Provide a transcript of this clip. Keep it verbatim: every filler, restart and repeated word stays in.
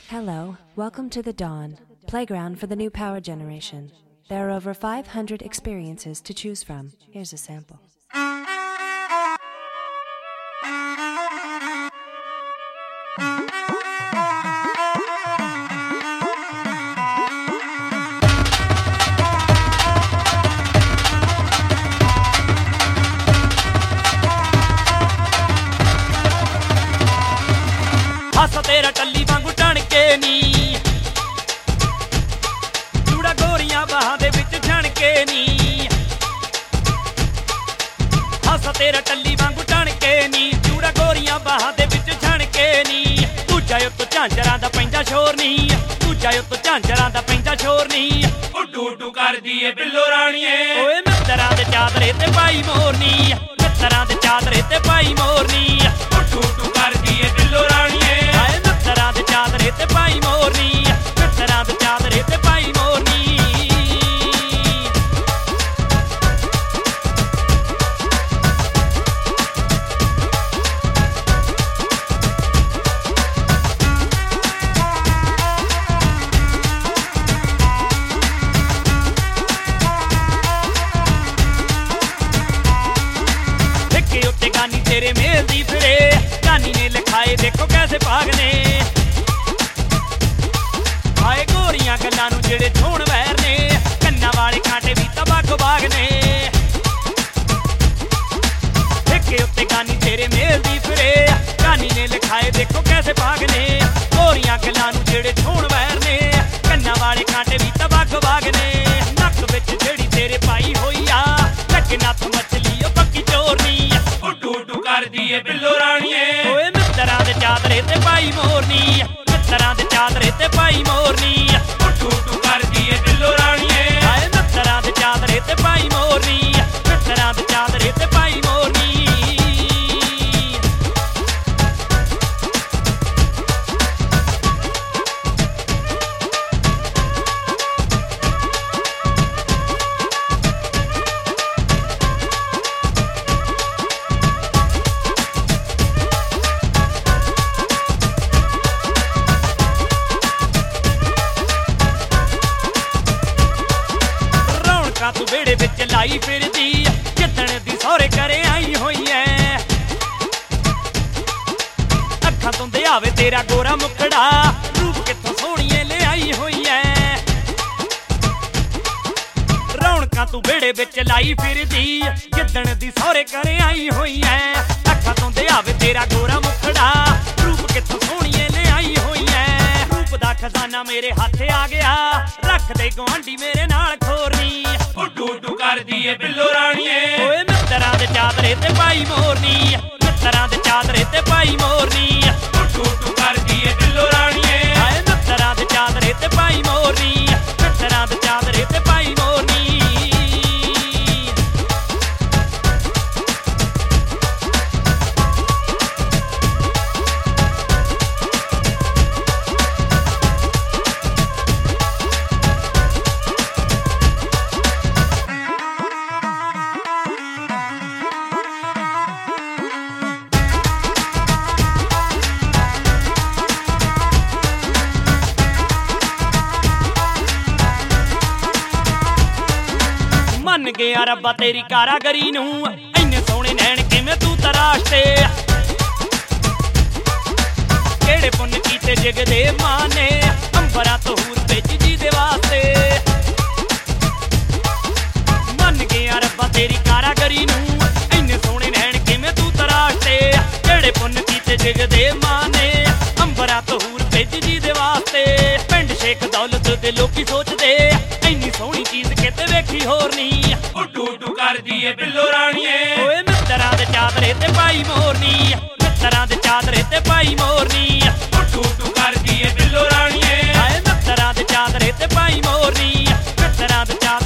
Hello, welcome to the Dawn, playground for the new power generation. There are over five hundred experiences to choose from. Here's a sample. ਹਾਸਾ ਤੇਰਾ ਟੱਲੀ ਵਾਂਗੂ ਟਣ ਕੇ ਨੀ ਜੂੜਾ ਗੋਰੀਆਂ ਬਾਹਾਂ ਦੇ ਵਿੱਚ ਛਣ ਕੇ ਨੀ ਹਾਸਾ ਤੇਰਾ ਟੱਲੀ ਵਾਂਗੂ ਟਣ ਕੇ ਨੀ ਜੂੜਾ ਗੋਰੀਆਂ ਬਾਹਾਂ ਦੇ ਵਿੱਚ ਛਣ ਕੇ ਨੀ ਦੂਜਾ ਉੱਤੋਂ ਝਾਂਜਰਾਂ ਦਾ ਪੈਂਦਾ ਸ਼ੋਰ ਨੀ ਦੂਜਾ ਉੱਤੋਂ ਝਾਂਜਰਾਂ ਦਾ ਪੈਂਦਾ ਸ਼ੋਰ ਨੀ ਉੱਡੂ ਉੱਡੂ ਕਰਦੀ ਏ ਬਿੱਲੋ ਰਾਣੀਏ ਓਏ ਮਿੱਤਰਾਂ ਦੇ ਚਾਦਰੇ ਤੇ ਪਾਈ ਮੋਰਨੀ ਮਿੱਤਰਾਂ ਦੇ ਚਾਦਰੇ ਤੇ ਪਾਈ ਮੋਰਨੀ ਉੱਡੂ ਉੱਡੂ ਕਰਦੀ ਏ ਬਿੱਲੋ ਰਾਣੀਏ ਮਿੱਤਰਾਂ ਦੇ ਚਾਦਰੇ ਤੇ ਪਾਈ ਮੋਰਨੀ ਮਿੱਤਰਾਂ ਦੇ ਚਾਦਰੇ ਤੇ ਪਾਈ ਮੋਰਨੀ ਠੇਕੇ ਉੱਤੇ ਗਾਨੀ ਤੇਰੇ ਮੇਲ ਦੀ ਫਿਰੇ ਗਾਨੀ ਨੇ ਲਿਖਾਏ ਦੇਖੋ ਕੈਸੇ ਭਾਗਨੇ ਆਏ ਗੋਰੀਆਂ ਗੱਲਾਂ ਨੂੰ ਜਿਹੜੇ ਛੋਣ ਵੈਰ ਨੇ ਕੰਨਾਂ ਵਾਲੇ ਕਾਂਟੇ ਵੀ ਤਬਾਕ ਬਾਗ ਨੇ ਠੇਕੇ ਉੱਤੇ ਗਾਨੀ ਤੇਰੇ ਮੇਲ ਦੀ ਫਿਰੇ ਗਾਨੀ ਨੇ ਲਿਖਾਏ ਦੇਖੋ ਕੈਸੇ ਭਾਗਨੇ ਗੋਰੀਆਂ ਗੱਲਾਂ ਨੂੰ ਜਿਹੜੇ ਛੋਣ ਵੈਰ ਨੇ ਕੰਨਾਂ ਵਾਲੇ ਕਾਂਟੇ ਵੀ ਤਬਾਕ ਬਾਗ ਨੇ ਨੱਕ ਵਿੱਚ ਜਿਹੜੀ ਤੇਰੇ ਪਾਈ ਹੋਈ ਆ ਲੱਗੇ ਨੱਥ ਮਛਲੀ ਉਹ ਪੱਕੀ ਚੋਰਨੀ ਉੱਡੂ ਉੱਡੂ ਕਰਦੀ ਏ ਬਿੱਲੋ ਰਾਣੀਏ ਓਏ ਮਿੱਤਰਾਂ ਦੇ ਚਾਦਰੇ ਤੇ ਪਾਈ ਮੋਰਨੀ ਮਿੱਤਰਾਂ ਦੇ ਚਾਦਰੇ ਤੇ ਪਾਈ ਮੋਰਨੀ ਉੱਡੂ ਉੱਡੂ ਕਰਦੀ ਏ ਬਿੱਲੋ ਰਾਣੀਏ ਆਏ ਮਿੱਤਰਾਂ ਦੇ ਚਾਦਰੇ ਤੇ ਪਾਈ ਮੋਰਨੀ ਮਿੱਤਰਾਂ ਦੇ ਚਾਦਰੇ ਤੇ ਪਾਈ ਮੋਰਨੀ ਤੂੰ ਵਿਹੜੇ ਵਿੱਚ ਲਾਈ ਫਿਰਦੀ ਜਿੱਦਣ ਦੀ ਸਹੁਰੇ ਘਰੇ ਆਈ ਹੋਈ ਐ ਅੱਖਾਂ ਤੋਂ ਦਿਆਵੇ ਤੇਰਾ ਗੋਰਾ ਮੁਖੜਾ ਰੂਪ ਕਿੱਥੋਂ ਸੋਹਣੀਏ ਲਿਆਈ ਹੋਈ ਐ ਰੌਣਕਾਂ ਤੂੰ ਵਿਹੜੇ ਵਿੱਚ ਲਾਈ ਫਿਰਦੀ ਜਿੱਦਣ ਦੀ ਸਹੁਰੇ ਘਰੇ ਆਈ ਹੋਈ ਐ ਅੱਖਾਂ ਤੋਂ ਦਿਆਵੇ ਤੇਰਾ ਗੋਰਾ ਮੁਖੜਾ ਰੂਪ ਕਿੱਥੋਂ ਸੋਹਣੀਏ ਲਿਆਈ ਹੋਈ ਐ ਰੂਪ ਦਾ ਖਜ਼ਾਨਾ ਮੇਰੇ ਹੱਥ ਆ ਗਿਆ ਰੱਖ ਦੇ ਗੁਆਂਢੀ ਮੇਰੇ ਨਾਲ ਖੋਰਨੀ ਉੱਡੂ ਉੱਡੂ ਕਰਦੀ ਏ ਬਿੱਲੋ ਰਾਣੀਏ ਓਏ ਮਿੱਤਰਾਂ ਦੇ ਚਾਦਰੇ ਤੇ ਪਾਈ ਮੋਰਨੀ ਮਿੱਤਰਾਂ ਦੇ ਚਾਦਰੇ ਤੇ ਪਾਈ ਮੋਰਨੀ ਉੱਡੂ ਉੱਡੂ ਕਰਦੀ ਏ ਬਿੱਲੋ ਰਾਣੀਏ ਆਏ ਮਿੱਤਰਾਂ ਦੇ ਚਾਦਰੇ ਤੇ ਪਾਈ ਮੋਰਨੀ ਮਿੱਤਰਾਂ ਦੇ ਚਾਦਰੇ ਤੇ ਪਾਈ ਮੋਰਨੀ ਮੰਨ ਗਿਆ ਰੱਬਾ ਤੇਰੀ ਕਾਰਾਗਰੀ ਨੂੰ ਇੰਨੇ ਸੋਹਣੇ ਨੈਣ ਕਿਵੇਂ ਤੂੰ ਤਰਾਸ਼ਤੇ ਕਿਹੜੇ ਪੁੰਨ ਕੀਤੇ ਜਗ ਦੇ ਮਾਂ ਨੇ ਅੰਬਰਾਂ ਤੋਂ ਹੂਰ ਭੇਜੀ ਦੇ ਵਾਸਤੇ ਮੰਨ ਗਿਆ ਰੱਬਾ ਤੇਰੀ ਕਾਰਾਗਰੀ ਨੂੰ ਇੰਨੇ ਸੋਹਣੇ ਨੈਣ ਕਿਵੇਂ ਤੂੰ ਤਰਾਸ਼ਤੇ ਕਿਹੜੇ ਪੁੰਨ ਕੀਤੇ ਜਗ ਦੇ ਮਾਂ ਨੇ ਅੰਬਰਾਂ ਤੋਂ ਹੂਰ ਭੇਜੀ ਦੇ ਵਾਸਤੇ ਪਿੰਡ ਸ਼ੇਖ ਦੌਲਤ ਦੇ ਲੋਕੀ ਸੋਚਦੇ ਇੰਨੀ ਸੋਹਣੀ ਚੀਜ਼ ਕਿਤੇ ਵੇਖੀ ਹੋਰ ਨਹੀਂ ਉੱਡੂ ਉੱਡੂ ਕਰਦੀ ਏ ਬਿੱਲੋ ਰਾਣੀਏ ਓਏ ਮਿੱਤਰਾਂ ਦੇ ਚਾਦਰੇ ਤੇ ਪਾਈ ਮੋਰਨੀ ਮਿੱਤਰਾਂ ਦੇ ਚਾਦਰੇ ਤੇ ਪਾਈ ਮੋਰਨੀ ਉੱਡੂ ਉੱਡੂ ਕਰਦੀ ਏ ਬਿੱਲੋ ਰਾਣੀਏ ਆਏ ਮਿੱਤਰਾਂ ਦੇ ਚਾਦਰੇ ਤੇ ਪਾਈ ਮੋਰਨੀ ਮਿੱਤਰਾਂ ਦੇ